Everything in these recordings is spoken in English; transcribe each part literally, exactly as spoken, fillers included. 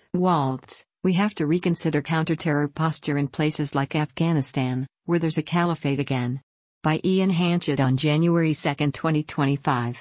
Waltz, we have to reconsider counter-terror posture in places like Afghanistan, where there's a caliphate again. By Ian Hanchett on January second, twenty twenty-five.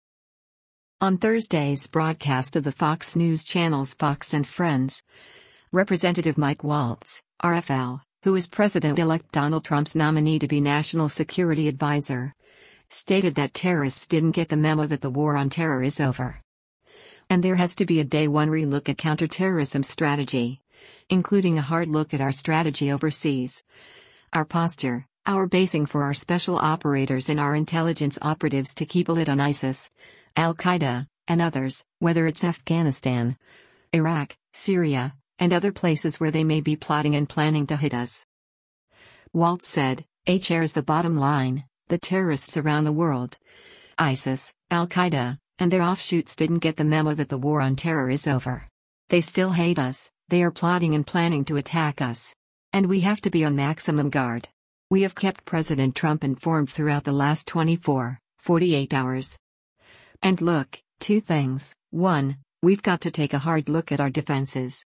On Thursday's broadcast of the Fox News channel's Fox and Friends, Representative Mike Waltz, R F L, who is President-elect Donald Trump's nominee to be National Security Advisor, stated that terrorists didn't get the memo that the war on terror is over. And there has to be a day one relook at counterterrorism strategy, including a hard look at our strategy overseas, our posture, our basing for our special operators and our intelligence operatives to keep a lid on ISIS, Al-Qaeda, and others, whether it's Afghanistan, Iraq, Syria, and other places where they may be plotting and planning to hit us. Waltz said, H R is the bottom line, the terrorists around the world, ISIS, Al-Qaeda, and their offshoots didn't get the memo that the war on terror is over. They still hate us, they are plotting and planning to attack us. And we have to be on maximum guard. We have kept President Trump informed throughout the last twenty-four, forty-eight hours. And look, two things. One, we've got to take a hard look at our defenses.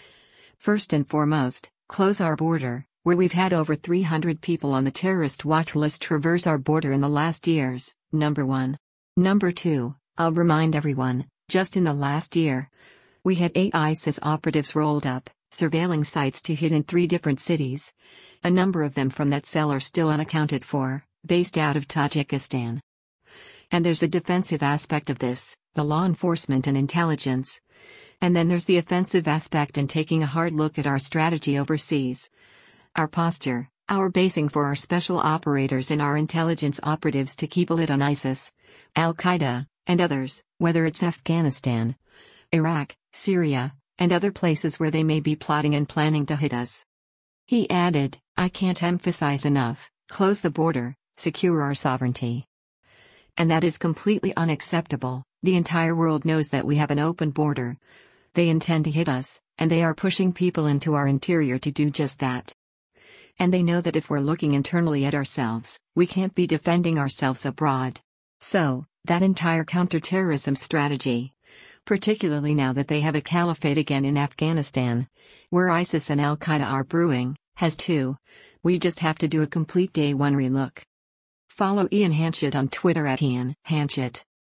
First and foremost, close our border, where we've had over three hundred people on the terrorist watch list traverse our border in the last years, number one. Number two, I'll remind everyone, just in the last year, we had eight ISIS operatives rolled up, surveilling sites to hit in three different cities. A number of them from that cell are still unaccounted for, based out of Tajikistan. And there's a defensive aspect of this, the law enforcement and intelligence. And then there's the offensive aspect and taking a hard look at our strategy overseas. Our posture, our basing for our special operators and our intelligence operatives to keep a lid on ISIS, Al-Qaeda, and others, whether it's Afghanistan, Iraq, Syria, and other places where they may be plotting and planning to hit us. He added, I can't emphasize enough, close the border, secure our sovereignty. And that is completely unacceptable. The entire world knows that we have an open border. They intend to hit us, and they are pushing people into our interior to do just that. And they know that if we're looking internally at ourselves, we can't be defending ourselves abroad. So, that entire counterterrorism strategy, particularly now that they have a caliphate again in Afghanistan, where ISIS and Al-Qaeda are brewing, has to. We just have to do a complete day one relook. Follow Ian Hanchett on Twitter at Ian Hanchett.